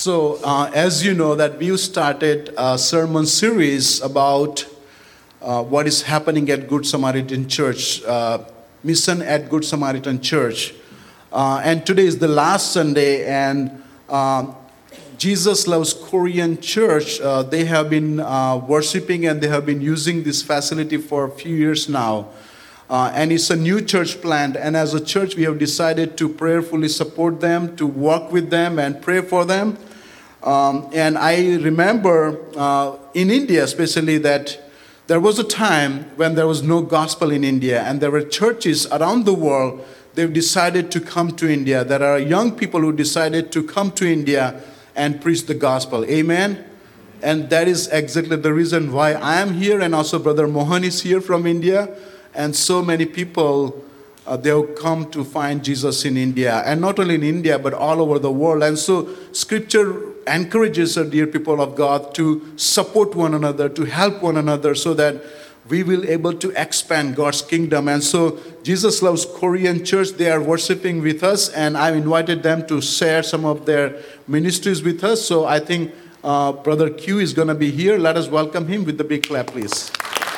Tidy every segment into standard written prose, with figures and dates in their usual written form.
As you know, that we started a sermon series about what is happening at Good Samaritan Church, mission at Good Samaritan Church. And today is the last Sunday, and Jesus Loves Korean Church, they have been worshiping and they have been using this facility for a few years now. And it's a new church plant, and as a church we have decided to prayerfully support them, to work with them and pray for them. And I remember in India especially that there was a time when there was no gospel in India, and there were churches around the world. They've decided to come to India. There are young people who decided to come to India and preach the gospel. Amen? And that is exactly the reason why I am here, and also Brother Mohan is here from India. And so many people, they'll come to find Jesus in India. And not only in India, but all over the world. And so Scripture encourages us, dear people of God, to support one another, to help one another, so that we will able to expand God's kingdom. And so Jesus Loves Korean Church, they are worshiping with us. And I've invited them to share some of their ministries with us. So I think Brother Q is going to be here. Let us welcome him with the big clap, please.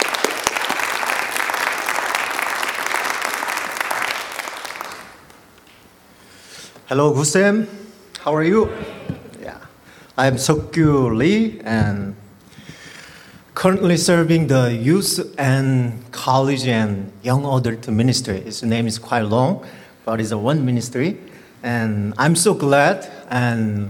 Hello, Gusem. How are you? Yeah, I am Seokgyu Lee, and currently serving the youth and college and young adult ministry. His name is quite long, but it's a one ministry, and I'm so glad and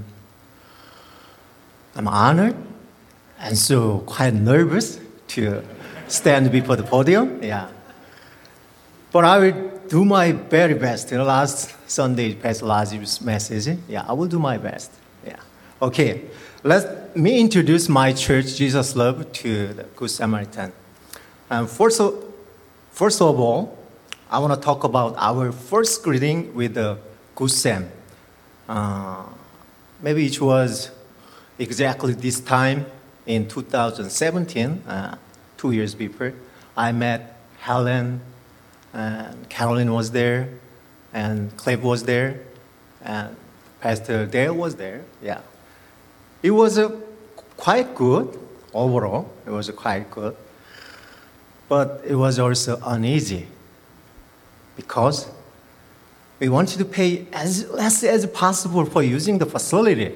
I'm honored and so quite nervous to stand before the podium. Yeah, but I will do my very best. Last Sunday, Pastor Lazarus' message. Yeah, I will do my best. Yeah. Okay, let me introduce my church, Jesus Love, to the Good Samaritan. First of all, I want to talk about our first greeting with the Good Sam. Maybe it was exactly this time in 2017, 2 years before. I met Helen, and Carolyn was there, and Clive was there, and Pastor Dale was there. Yeah, it was quite good overall. It was quite good, but it was also uneasy because we wanted to pay as less as possible for using the facility,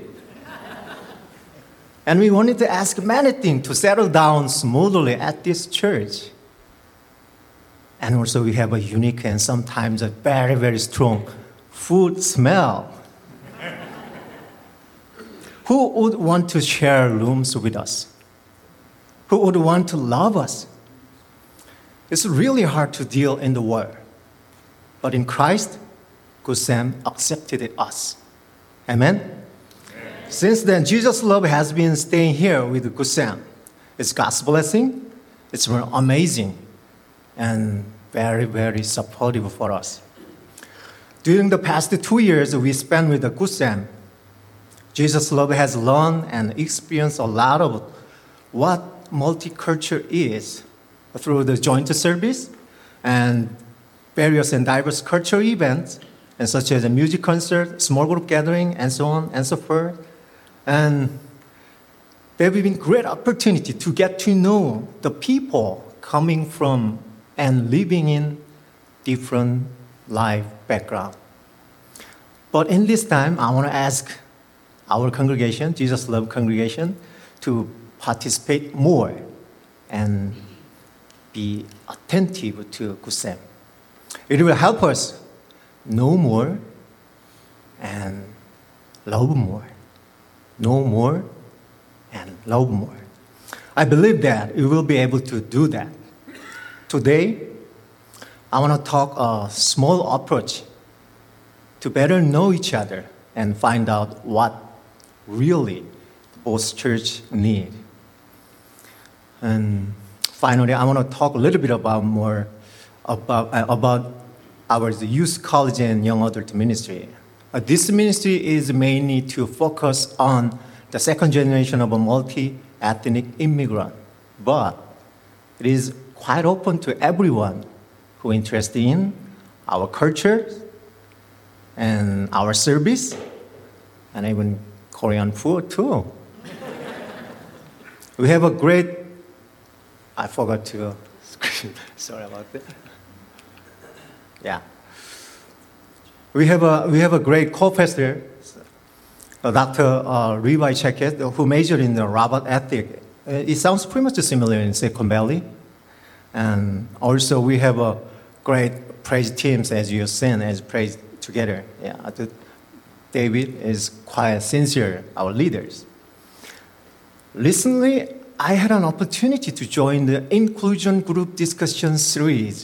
and we wanted to ask many things to settle down smoothly at this church. And also we have a unique and sometimes a very, very strong food smell. Who would want to share rooms with us? Who would want to love us? It's really hard to deal in the world. But in Christ, Good Sam accepted us. Amen? Since then, Jesus' love has been staying here with Good Sam. It's God's blessing. It's amazing. And very, very supportive for us. During the past 2 years we spent with the Good Sam, Jesus' love has learned and experienced a lot of what multicultural is through the joint service and various and diverse cultural events, and such as a music concert, small group gathering, and so on and so forth. And there have been great opportunity to get to know the people coming from and living in different life background. But in this time, I want to ask our congregation, Jesus Love congregation, to participate more and be attentive to Good Sam. It will help us know more and love more. Know more and love more. I believe that we will be able to do that. Today, I want to talk a small approach to better know each other and find out what really both church need. And finally, I want to talk a little bit about our youth, college, and young adult ministry. This ministry is mainly to focus on the second generation of a multi-ethnic immigrant, but it is quite open to everyone who is interested in our culture and our service, and even Korean food too. We have a great, I forgot to screen, sorry about that. Yeah. We have a great co-pastor, Dr. Levi Checkett, who majored in the Robert ethic. It sounds pretty much similar in Silicon Valley. And also we have a great praise teams, as you've seen, as praise together. Yeah, David is quite sincere, our leaders. Recently, I had an opportunity to join the inclusion group discussion series,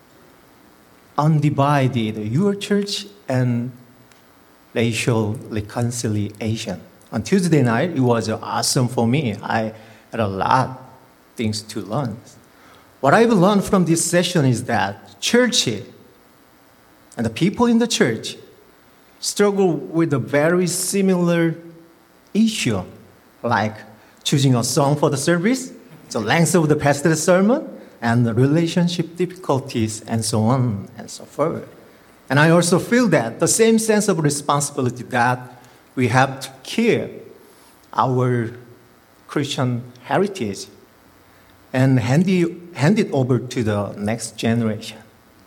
Undivided, Your Church and Racial Reconciliation. On Tuesday night, it was awesome for me. I had a lot of things to learn. What I've learned from this session is that church and the people in the church struggle with a very similar issue, like choosing a song for the service, the length of the pastor's sermon, and the relationship difficulties, and so on and so forth. And I also feel that the same sense of responsibility that we have to keep our Christian heritage and hand it over to the next generation.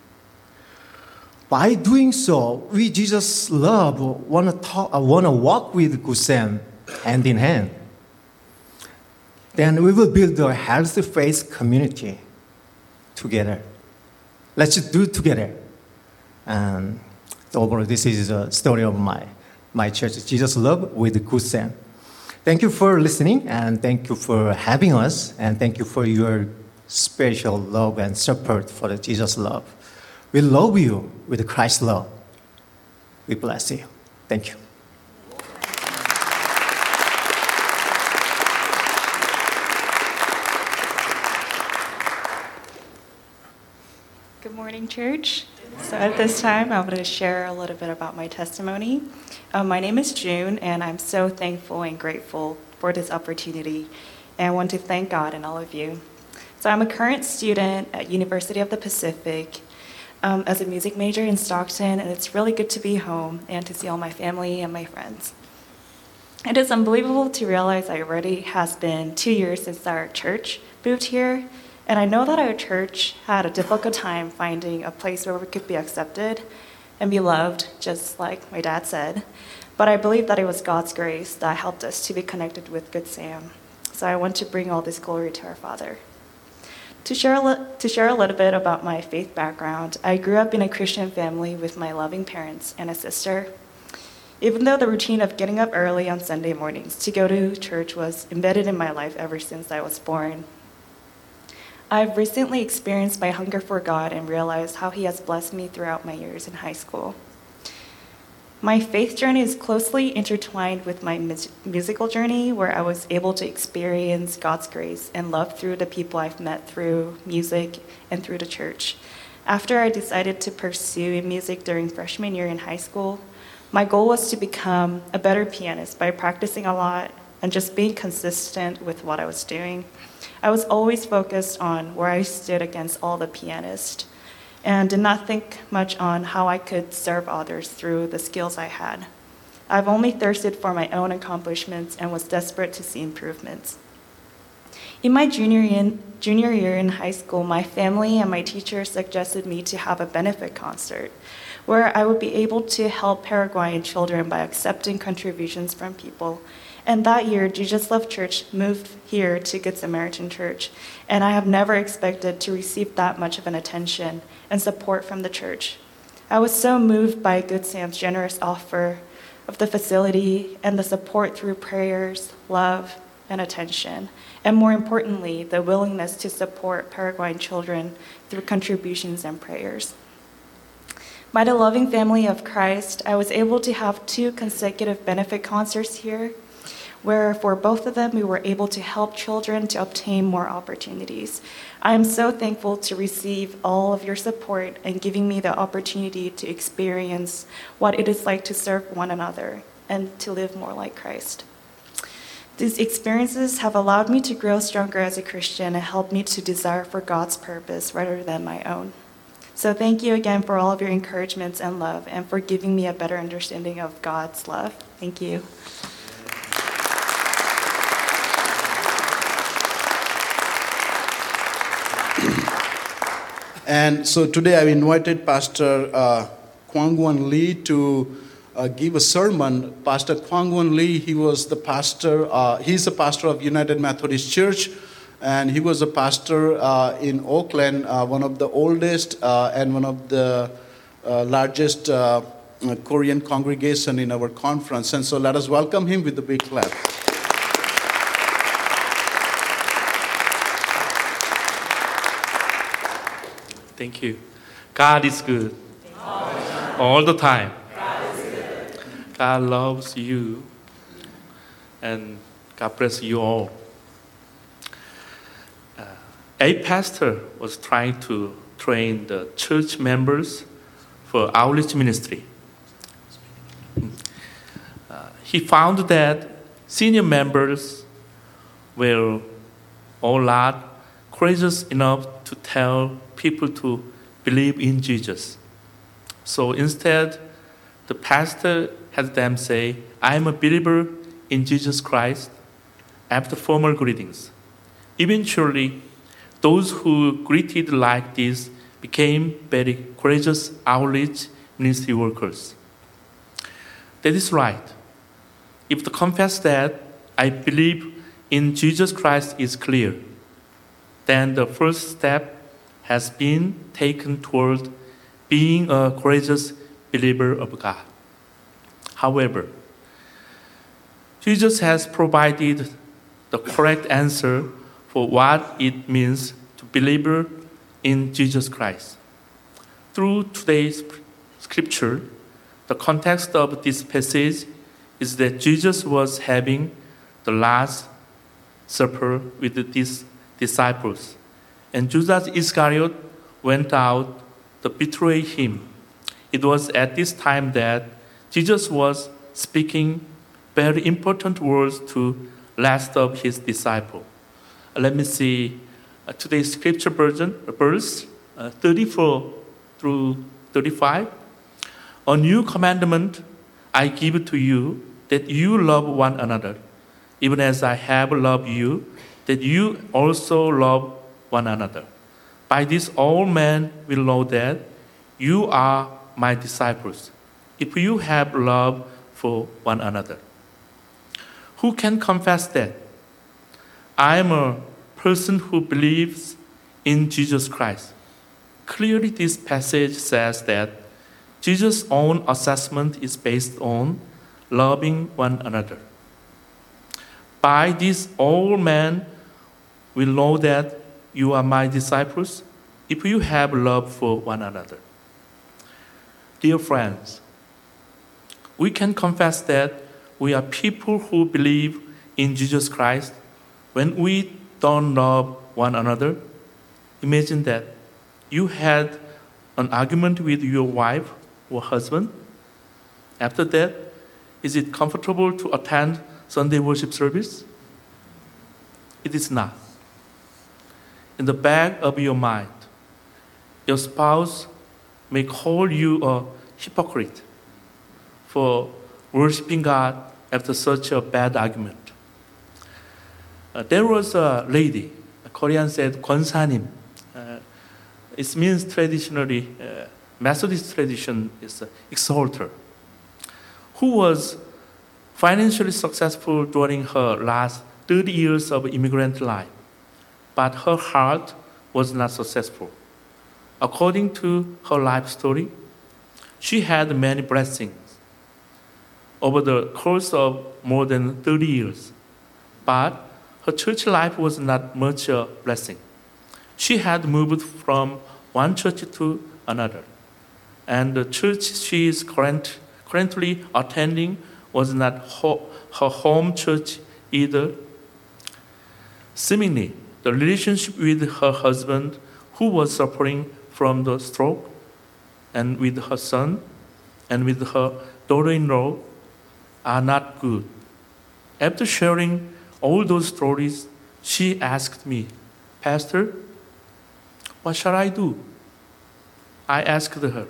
By doing so, we Jesus love want to walk with Gusem hand in hand. Then we will build a healthy faith community together. Let's just do it together. And overall, this is a story of my church, Jesus Love with Gusem. Thank you for listening, and thank you for having us, and thank you for your special love and support for the Jesus Love. We love you with Christ's love. We bless you. Thank you. Good morning, church. So at this time, I'm going to share a little bit about my testimony. My name is June, and I'm so thankful and grateful for this opportunity, and I want to thank God and all of you. So I'm a current student at University of the Pacific as a music major in Stockton, and it's really good to be home and to see all my family and my friends. It is unbelievable to realize that it already has been 2 years since our church moved here, and I know that our church had a difficult time finding a place where we could be accepted and be loved, just like my dad said. But I believe that it was God's grace that helped us to be connected with Good Sam. So I want to bring all this glory to our Father. To share a little bit about my faith background, I grew up in a Christian family with my loving parents and a sister. Even though the routine of getting up early on Sunday mornings to go to church was embedded in my life ever since I was born, I've recently experienced my hunger for God and realized how He has blessed me throughout my years in high school. My faith journey is closely intertwined with my musical journey, where I was able to experience God's grace and love through the people I've met through music and through the church. After I decided to pursue music during freshman year in high school, my goal was to become a better pianist by practicing a lot and just being consistent with what I was doing. I was always focused on where I stood against all the pianists and did not think much on how I could serve others through the skills I had. I've only thirsted for my own accomplishments and was desperate to see improvements. In my junior year in high school, my family and my teachers suggested me to have a benefit concert where I would be able to help Paraguayan children by accepting contributions from people. And that year, Jesus Love Church moved here to Good Samaritan Church, and I have never expected to receive that much of an attention and support from the church. I was so moved by Good Sam's generous offer of the facility and the support through prayers, love, and attention, and more importantly, the willingness to support Paraguayan children through contributions and prayers. By the loving family of Christ, I was able to have 2 consecutive benefit concerts here, where for both of them, we were able to help children to obtain more opportunities. I am so thankful to receive all of your support and giving me the opportunity to experience what it is like to serve one another and to live more like Christ. These experiences have allowed me to grow stronger as a Christian and helped me to desire for God's purpose rather than my own. So thank you again for all of your encouragements and love and for giving me a better understanding of God's love. Thank you. And so today I've invited Pastor Kwang Won Lee to give a sermon. Pastor Kwang Won Lee, he was the pastor, he's the pastor of United Methodist Church, and he was a pastor in Oakland, one of the oldest and one of the largest Korean congregation in our conference. And so let us welcome him with a big clap. Thank you. God is good. All the time. God loves you. And God bless you all. A pastor was trying to train the church members for outreach ministry. He found that senior members were all not courageous enough to tell people to believe in Jesus. So instead, the pastor had them say, "I am a believer in Jesus Christ," after formal greetings. Eventually, those who greeted like this became very courageous outreach ministry workers. That is right. If the confess that I believe in Jesus Christ is clear, then the first step has been taken toward being a courageous believer of God. However, Jesus has provided the correct answer for what it means to believe in Jesus Christ. Through today's scripture, the context of this passage is that Jesus was having the Last Supper with his disciples, and Judas Iscariot went out to betray him. It was at this time that Jesus was speaking very important words to last of his disciples. Let me see today's scripture verse 34 through 35. A new commandment I give to you, that you love one another, even as I have loved you, that you also love one another. By this all men will know that you are my disciples, if you have love for one another. Who can confess that? I am a person who believes in Jesus Christ. Clearly, this passage says that Jesus' own assessment is based on loving one another. By this, all men will know that you are my disciples if you have love for one another. Dear friends, we can confess that we are people who believe in Jesus Christ when we don't love one another. Imagine that you had an argument with your wife or husband. After that, is it comfortable to attend Sunday worship service? It is not. In the back of your mind, your spouse may call you a hypocrite for worshiping God after such a bad argument. There was a lady, a Korean said 권사님. It means traditionally, Methodist tradition is exalter, who was financially successful during her last 30 years of immigrant life, but her heart was not successful. According to her life story, she had many blessings over the course of more than 30 years, but her church life was not much a blessing. She had moved from one church to another, and the church she is currently attending was not her home church either. Seemingly, the relationship with her husband, who was suffering from the stroke, and with her son, and with her daughter-in-law, are not good. After sharing all those stories, she asked me, "Pastor, what shall I do?" I asked her,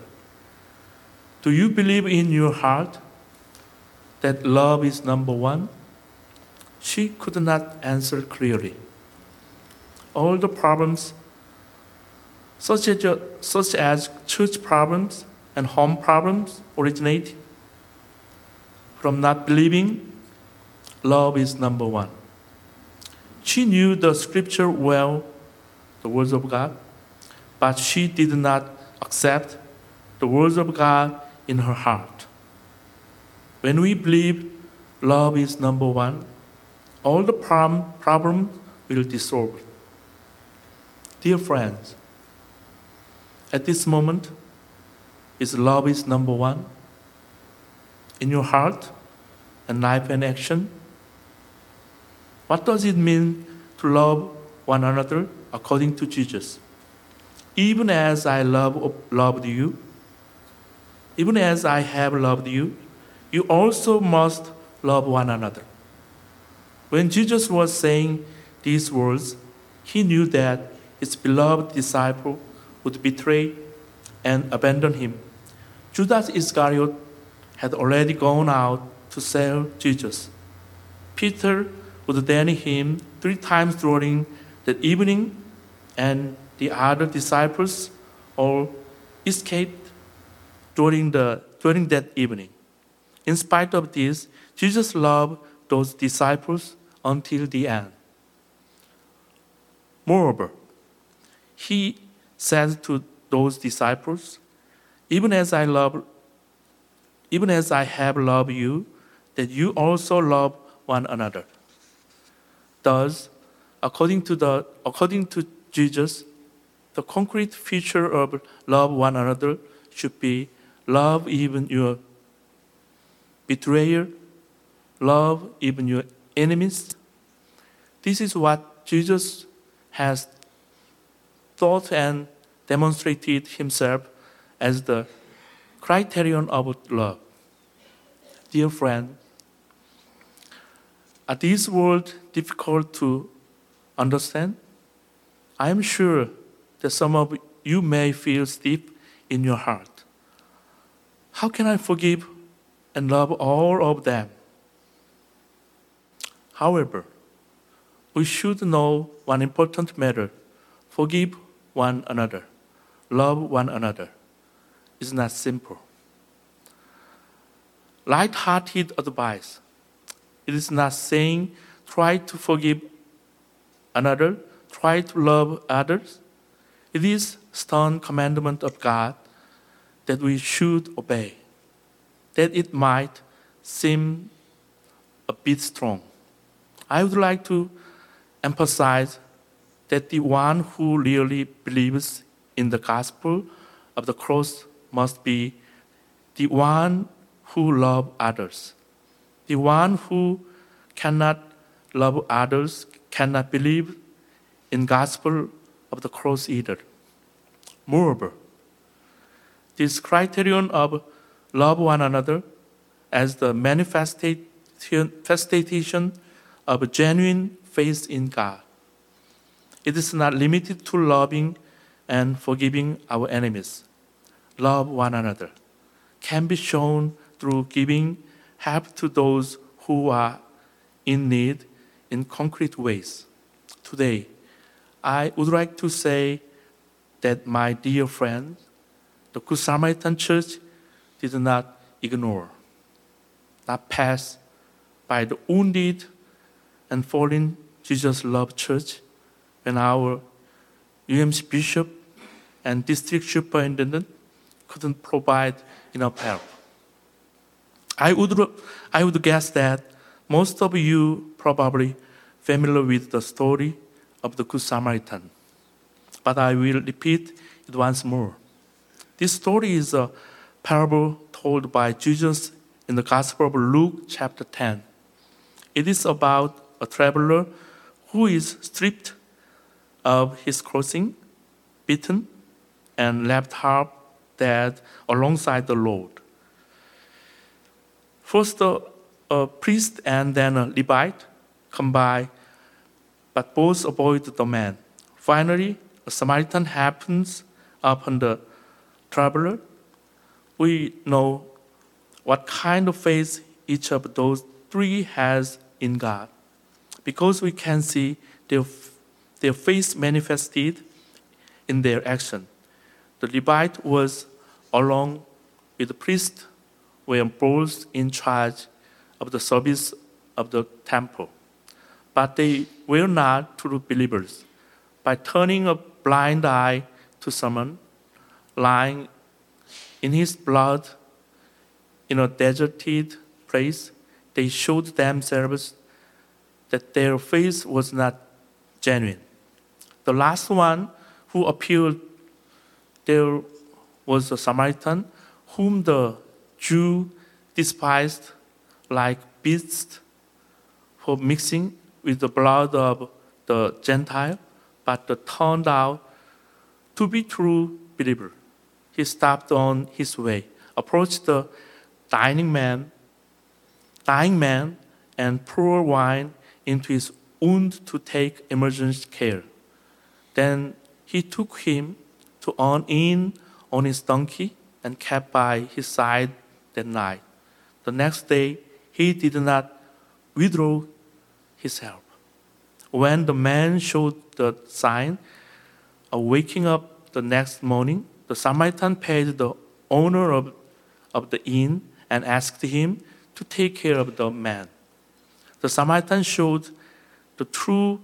"Do you believe in your heart that love is number one?" She could not answer clearly. All the problems such as church problems and home problems originate from not believing love is number one. She knew the scripture well, the words of God, but she did not accept the words of God in her heart. When we believe love is number one, all the problems will dissolve. Dear friends, at this moment, is love is number one in your heart and life and action? What does it mean to love one another according to Jesus? Even as I loved you, even as I have loved you, you also must love one another. When Jesus was saying these words, he knew that his beloved disciple would betray and abandon him. Judas Iscariot had already gone out to sell Jesus. Peter would deny him 3 times during that evening, and the other disciples all escaped during that evening. In spite of this, Jesus loved those disciples until the end. Moreover, he said to those disciples, even as I have loved you, that you also love one another. Thus, according to Jesus, the concrete feature of love one another should be love even your betrayer, love even your enemies. This is what Jesus has taught and demonstrated himself as the criterion of love. Dear friend, are these words difficult to understand? I am sure that some of you may feel deep in your heart. How can I forgive and love all of them? However, we should know one important matter. Forgive one another. Love one another. It's not simple. Light-hearted advice. It is not saying try to forgive another, try to love others. It is stern commandment of God that we should obey, that it might seem a bit strong. I would like to emphasize that the one who really believes in the gospel of the cross must be the one who loves others. The one who cannot love others cannot believe in gospel of the cross either. Moreover, this criterion of love one another as the manifestation of genuine faith in God. It is not limited to loving and forgiving our enemies. Love one another can be shown through giving help to those who are in need in concrete ways. Today, I would like to say that my dear friends, the Good Samaritan Church did not ignore, not pass by the wounded and fallen Jesus Love Church when our UMC Bishop and District Superintendent couldn't provide enough help. I would guess that most of you probably familiar with the story of the Good Samaritan, but I will repeat it once more. This story is a parable told by Jesus in the Gospel of Luke chapter 10. It is about a traveler who is stripped of his clothing, beaten, and left half dead alongside the road. First, a priest and then a Levite come by, but both avoid the man. Finally, a Samaritan happens upon the traveler. We know what kind of faith each of those three has in God, because we can see their faith manifested in their action. The Levite was, along with the priest, were both in charge of the service of the temple. But they were not true believers. By turning a blind eye to someone lying in his blood in a deserted place, they showed themselves that their faith was not genuine. The last one who appeared there was a Samaritan whom the Jew despised like beasts for mixing with the blood of the Gentile, but turned out to be true believer. He stopped on his way, approached the dying man, and poured wine into his wound to take emergency care. Then he took him to an inn on his donkey and kept by his side that night. The next day, he did not withdraw his help. When the man showed the sign of waking up the next morning, the Samaritan paid the owner of the inn and asked him to take care of the man. The Samaritan showed the true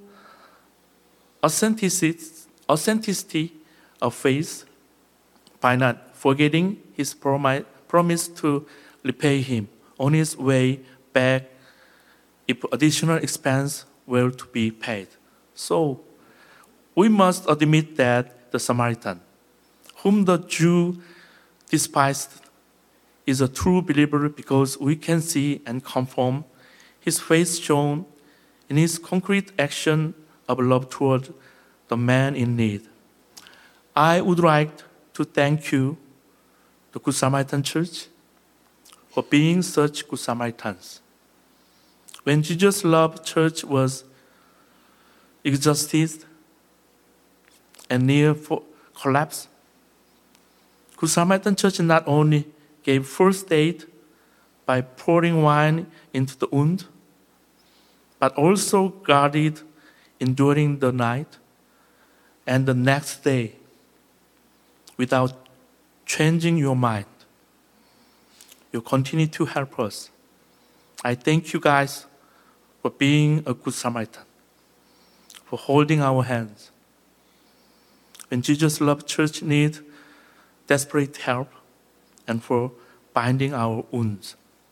authenticity of faith by not forgetting his promise to repay him on his way back if additional expense were to be paid. So, we must admit that the Samaritan, whom the Jew despised, is a true believer because we can see and confirm his faith shown in his concrete action of love toward the man in need. I would like to thank you, the Good Samaritan Church, for being such Good Samaritans. When Jesus' love church was exhausted and near collapse, Good Samaritan Church not only gave first aid by pouring wine into the wound, but also guarded enduring the night and the next day without changing your mind. You continue to help us. I thank you guys for being a good Samaritan, for holding our hands. When Jesus loved church need desperate help, and for binding our wounds.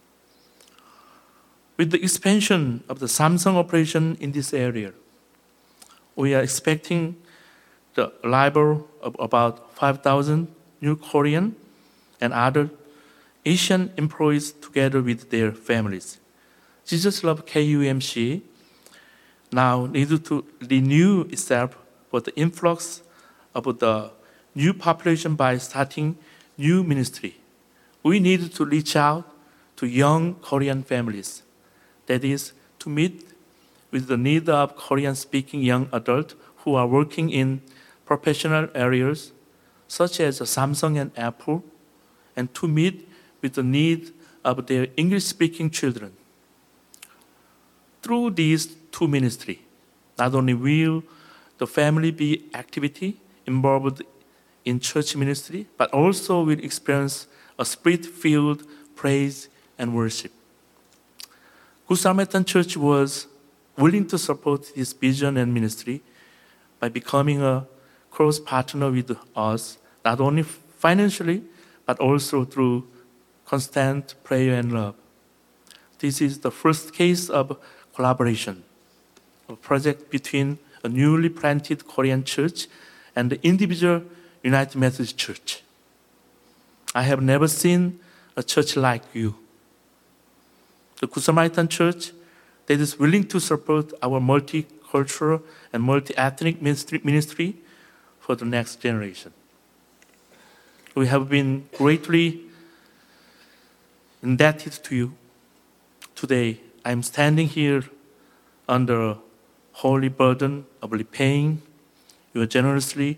With the expansion of the Samsung operation in this area, we are expecting the arrival of about 5,000 new Korean and other Asian employees together with their families. Jesus Love KUMC now needs to renew itself for the influx of the new population by starting new ministry. We need to reach out to young Korean families. That is, to meet with the need of Korean-speaking young adults who are working in professional areas such as Samsung and Apple, and to meet with the need of their English-speaking children. Through these two ministries, not only will the family be activity involved in church ministry, but also will experience a spirit-filled praise and worship. Good Samaritan Church was willing to support this vision and ministry by becoming a close partner with us, not only financially, but also through constant prayer and love. This is the first case of collaboration, a project between a newly planted Korean church and the individual United Methodist Church. I have never seen a church like you. The Good Samaritan Church that is willing to support our multicultural and multi-ethnic ministry for the next generation. We have been greatly indebted to you. Today, I am standing here under a holy burden of repaying your generosity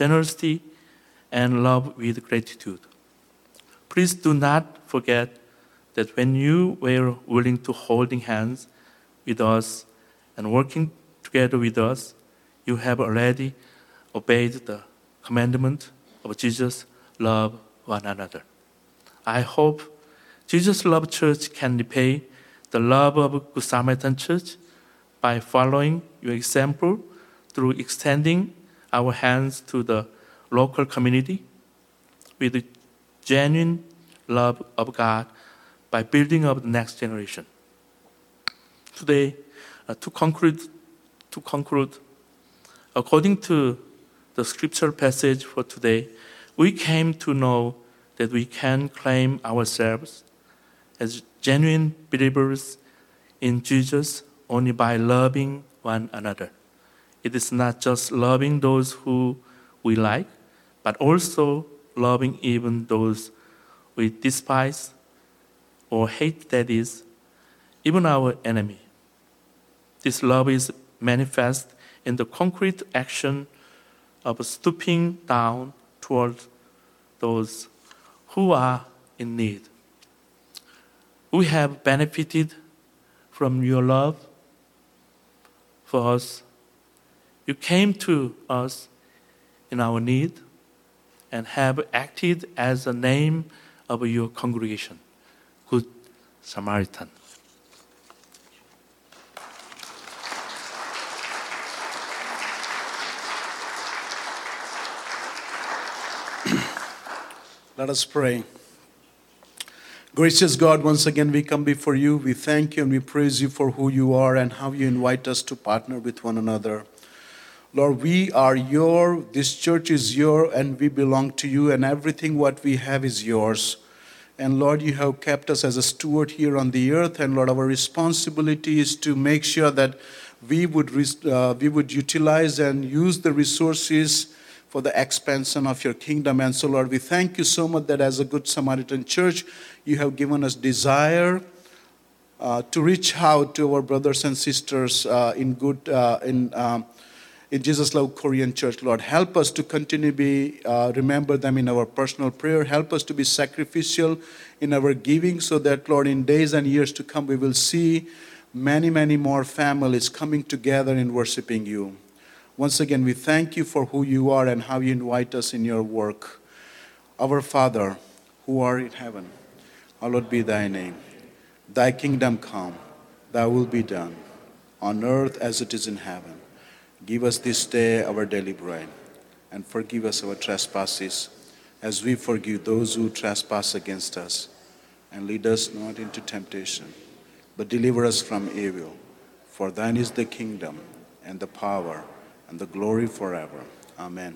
and love with gratitude. Please do not forget that when you were willing to holding hands with us and working together with us, you have already obeyed the commandment of Jesus love one another. I hope Jesus Love Church can repay the love of Good Samaritan Church by following your example through extending our hands to the local community with the genuine love of God by building up the next generation. Today, to conclude, according to the scripture passage for today, we came to know that we can claim ourselves as genuine believers in Jesus only by loving one another. It is not just loving those who we like, but also loving even those we despise or hate, that is, even our enemy. This love is manifest in the concrete action of stooping down toward those who are in need. We have benefited from your love for us. You came to us in our need and have acted as the name of your congregation, Good Samaritan. Let us pray. Gracious God, once again we come before you. We thank you and we praise you for who you are and how you invite us to partner with one another. Lord, we are your, this church is your, and we belong to you, and everything what we have is yours. And Lord, you have kept us as a steward here on the earth, and Lord, our responsibility is to make sure that we would utilize and use the resources for the expansion of your kingdom. And so, Lord, we thank you so much that as a Good Samaritan church, you have given us desire to reach out to our brothers and sisters in Jesus Love Korean Church. Lord, help us to continue to remember them in our personal prayer. Help us to be sacrificial in our giving so that, Lord, in days and years to come, we will see many, many more families coming together in worshiping you. Once again, we thank you for who you are and how you invite us in your work. Our Father, who art in heaven, hallowed be thy name. Thy kingdom come, thy will be done, on earth as it is in heaven. Give us this day our daily bread, and forgive us our trespasses, as we forgive those who trespass against us. And lead us not into temptation, but deliver us from evil. For thine is the kingdom, and the power, and the glory forever. Amen.